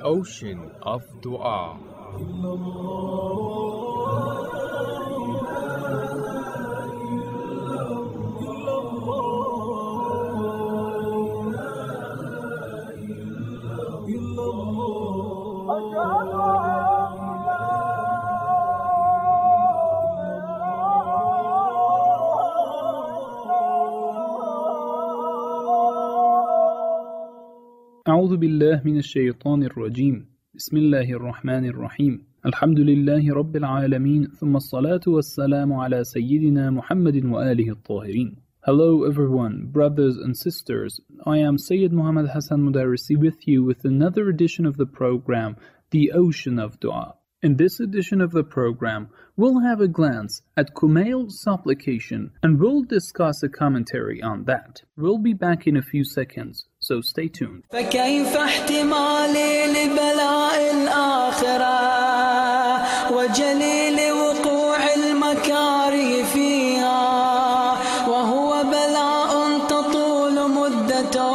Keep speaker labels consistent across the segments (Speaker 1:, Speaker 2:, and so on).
Speaker 1: ocean of dua.
Speaker 2: أعوذ بالله من الشيطان الرجيم. بسم الله الرحمن الرحيم. الحمد لله رب العالمين ثم الصلاة والسلام على سيدنا محمد وآله الطاهرين. Hello everyone, brothers and sisters. I am Sayyid Muhammad Hassan Mudarrisi with you with another edition of the program, The Ocean of Dua. In this edition of the program, we'll have a glance at Kumail's supplication and we'll discuss a commentary on that. We'll be back in a few seconds, so stay tuned.
Speaker 3: فكيف احتمالي لبلاء الآخرة وجليل وقوع المكاره فيها وهو بلاء تطول مدته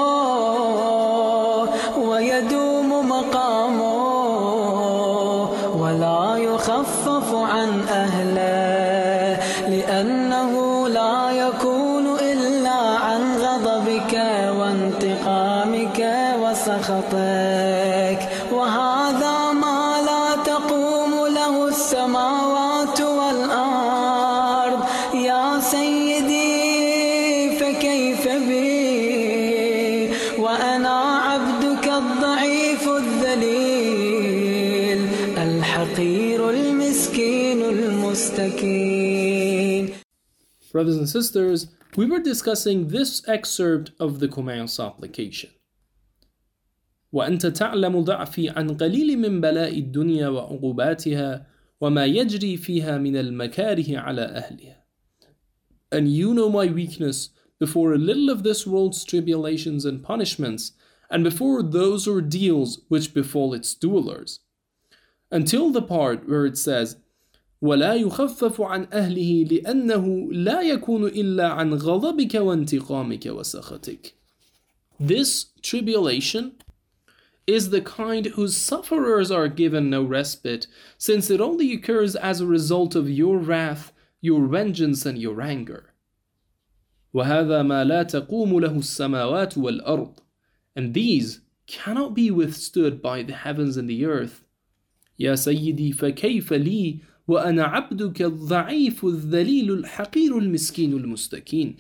Speaker 3: ويدوم مقامه ولا يخفف عن أهله لأنه لا يكون إلا عن غضبك وانتقامك وسخطك وهذا ما لا تقوم له السماوات والأرض يا سيدي فكيف بي وأنا عبدك الضعيف الذليل الحقير المسكين المستكين.
Speaker 4: Brothers and sisters, we were discussing this excerpt of the Kumail supplication. وأنت تعلم ضعفي عن قليل من بلاء الدنيا وعقوباتها وما يجري فيها من المكاره على أهلها. And you know my weakness before a little of this world's tribulations and punishments, and before those ordeals which befall its dwellers. Until the part where it says, ولا يخفف عن أهله لأنه لا يكون إلا عن غضبك وانتقامك وسخطك. This tribulation is the kind whose sufferers are given no respite, since it only occurs as a result of your wrath, your vengeance and your anger. وهذا ما لا تقوم له السماوات والأرض. And these cannot be withstood by the heavens and the earth. يا سيدي فكيف لي وأنا عبدك الضعيف الذليل الحقير المسكين المستكين.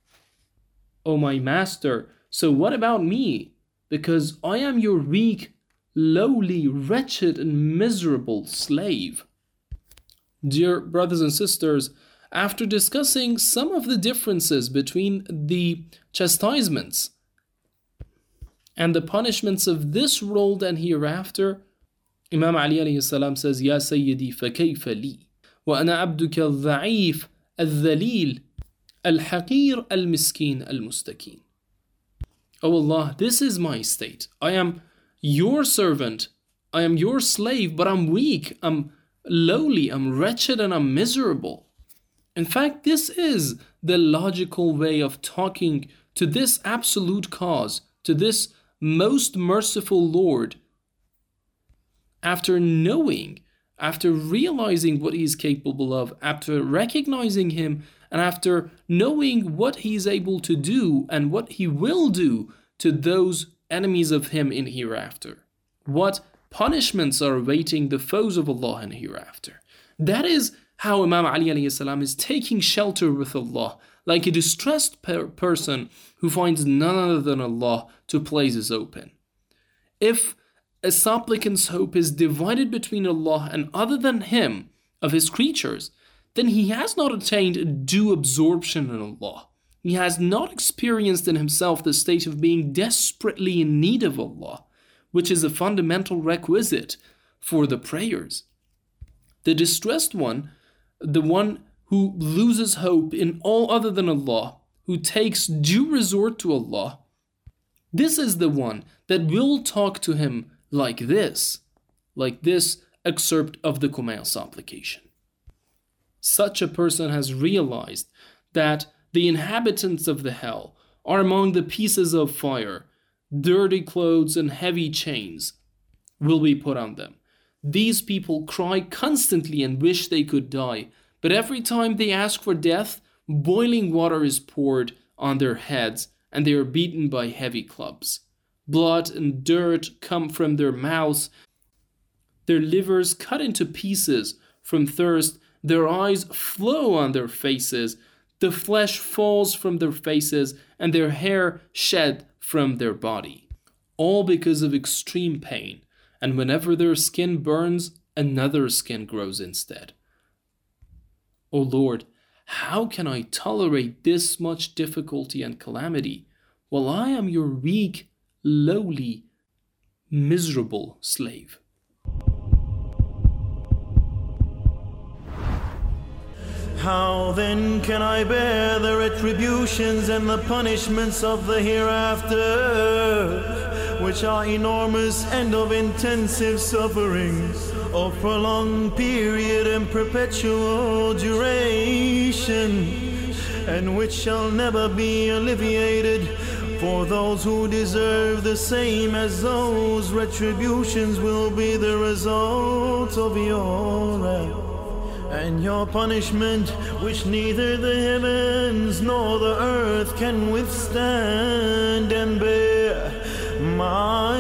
Speaker 4: O my master, so what about me? Because I am your weak, lowly, wretched and miserable slave. Dear brothers and sisters, after discussing some of the differences between the chastisements and the punishments of this world and hereafter, Imam Ali alayhi salam says, يا سيدي فكيف لي وأنا عبدك الضعيف الذليل الحقير المسكين المستكين. O Allah, this is my state. I am your servant. I am your slave, but I'm weak, I'm lowly, I'm wretched, and I'm miserable. In fact, this is the logical way of talking to this absolute cause, to this most merciful Lord. After knowing, after realizing what he is capable of, after recognizing him, and after knowing what he is able to do and what he will do to those enemies of him in hereafter, what punishments are awaiting the foes of Allah in hereafter. That is how Imam Ali alayhi salam is taking shelter with Allah, like a distressed person who finds none other than Allah to places open. If a supplicant's hope is divided between Allah and other than him of his creatures, then he has not attained due absorption in Allah. He has not experienced in himself the state of being desperately in need of Allah, which is a fundamental requisite for the prayers. The distressed one, the one who loses hope in all other than Allah, who takes due resort to Allah, this is the one that will talk to him like this excerpt of the Kumail supplication. Such a person has realized that the inhabitants of the hell are among the pieces of fire, dirty clothes and heavy chains, will be put on them. These people cry constantly and wish they could die, but every time they ask for death, boiling water is poured on their heads and they are beaten by heavy clubs. Blood and dirt come from their mouths, their livers cut into pieces from thirst, their eyes flow on their faces, the flesh falls from their faces, and their hair shed from their body. All because of extreme pain, and whenever their skin burns, another skin grows instead. O Lord, how can I tolerate this much difficulty and calamity, while I am your weak, lowly, miserable slave?
Speaker 5: How then can I bear the retributions and the punishments of the hereafter, which are enormous and of intensive sufferings, of prolonged period and perpetual duration, and which shall never be alleviated? For those who deserve the same as those retributions will be the result of your wrath and your punishment, which neither the heavens nor the earth can withstand and bear. My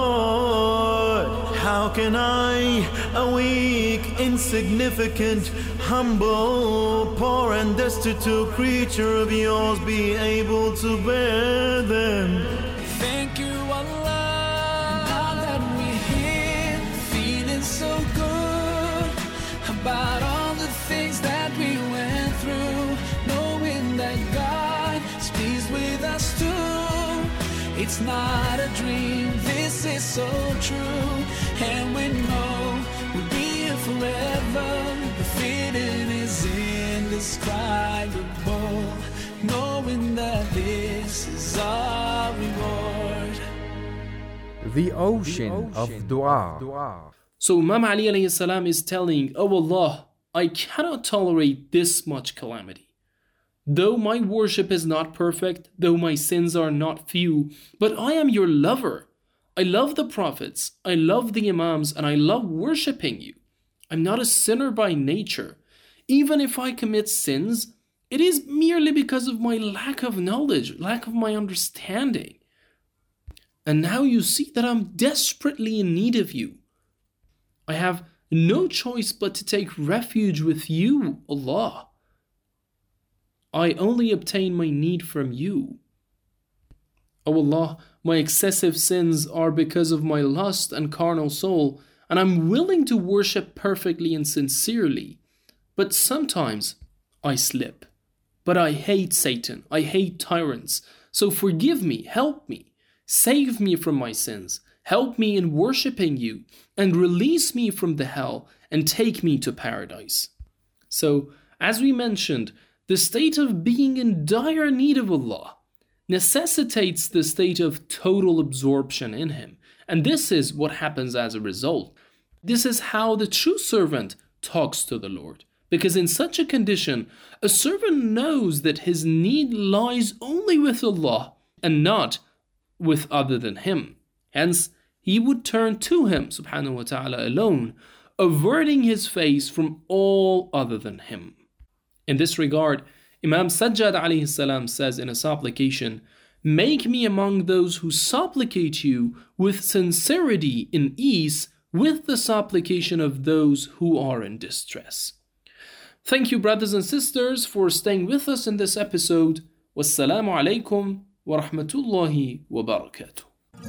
Speaker 5: Lord, how can I, a weak, insignificant, humble, poor and destitute creature of yours, be able to bear them?
Speaker 3: Thank you, Allah. Now that we're here, feeling so good about all the things that we went through, knowing that God is pleased with us too. It's not a dream, this is so true, and we know we'll be here forever. The feeling is indescribable, knowing that this is our reward.
Speaker 1: The ocean of dua.
Speaker 4: So Imam Ali alayhi salam is telling, "Oh Allah, I cannot tolerate this much calamity. Though my worship is not perfect, though my sins are not few, but I am your lover. I love the prophets, I love the imams, and I love worshipping you. I'm not a sinner by nature. Even if I commit sins, it is merely because of my lack of knowledge, lack of my understanding. And now you see that I'm desperately in need of you. I have no choice but to take refuge with you, Allah. I only obtain my need from you. O Allah, my excessive sins are because of my lust and carnal soul, and I'm willing to worship perfectly and sincerely. But sometimes I slip. But I hate Satan, I hate tyrants. So forgive me, help me, save me from my sins, help me in worshipping you, and release me from the hell and take me to paradise." So, as we mentioned, the state of being in dire need of Allah necessitates the state of total absorption in Him. And this is what happens as a result. This is how the true servant talks to the Lord. Because in such a condition, a servant knows that his need lies only with Allah and not with other than Him. Hence, he would turn to Him, subhanahu wa ta'ala, alone, averting his face from all other than Him. In this regard, Imam Sajjad alayhi salam says in a supplication, "Make me among those who supplicate you with sincerity in ease, with the supplication of those who are in distress." Thank you, brothers and sisters, for staying with us in this episode. Wassalamu alaikum wa rahmatullahi wa barakatuh.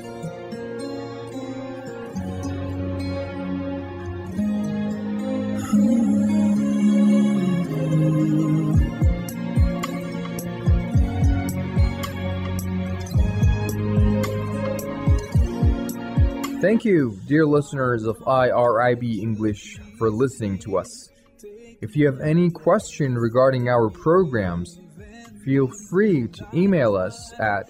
Speaker 6: Thank you, dear listeners of IRIB English, for listening to us. If you have any question regarding our programs, feel free to email us at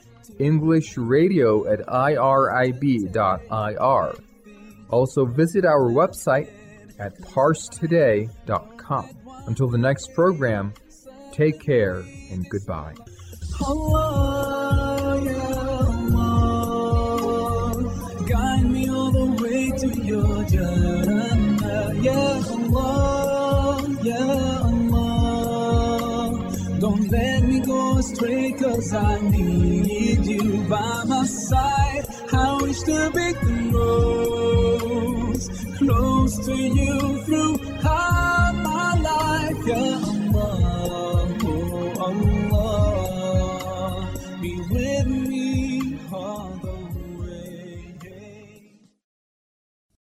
Speaker 6: englishradio@irib.ir. Also visit our website at parstoday.com. Until the next program, take care and goodbye.
Speaker 3: Allah, ya Allah, guide me all the way to جارنا يا الله يا الله. Don't let me go astray, 'cause I need you by my side. I wish to be close to you throughout my life, yeah.